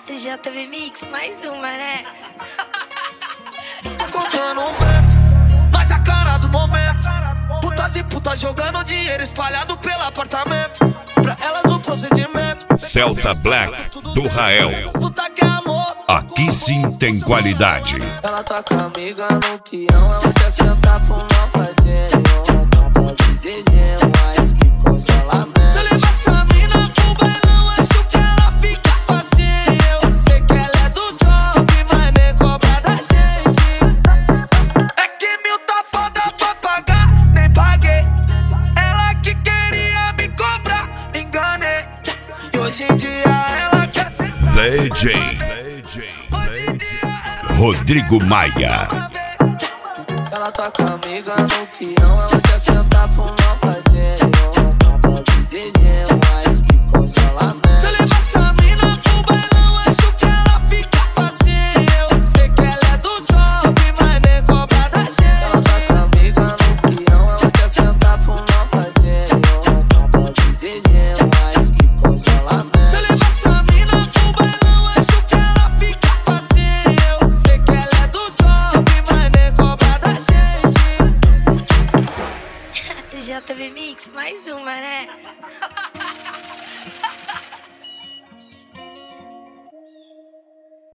JV Mix, mais uma, né? Tô contando um vento, mas a cara do momento. Putas e putas jogando dinheiro espalhado pelo apartamento. Pra elas o procedimento. Celta Black do Rael. Puta que é amor. Aqui sim tem qualidade. Ela tá com a amiga no peão. Ela quer sentar pro não fazer. Uma dose de gelo, mas que congelamento. Se eu levar essa mina pro bailão, acho que ela fica facinho. Eu sei que ela é do job, mas nem cobra da gente. É que mil tá foda pra pagar, nem paguei. Ela que queria me cobrar, enganei. E hoje em dia ela quer sentar. DJ Rodrigo Maia. Ela tá com a amiga no peão. Ela quer sentar pro não fazer. Uma dose de gelo, mais que congelamento. Se eu levar essa mina pro bailão, acho que ela fica facinho. Eu sei que ela é do job, mas nem cobra da gente. Ela tá com a amiga no peão. Ela quer sentar pro não fazer. Uma dose de gelo, mais que congelamento. Se eu levar essa mina pro bailão, acho que ela fica facinho. Eu sei que ela é do job, mas nem cobra da gente. JV Mix, mais uma, né?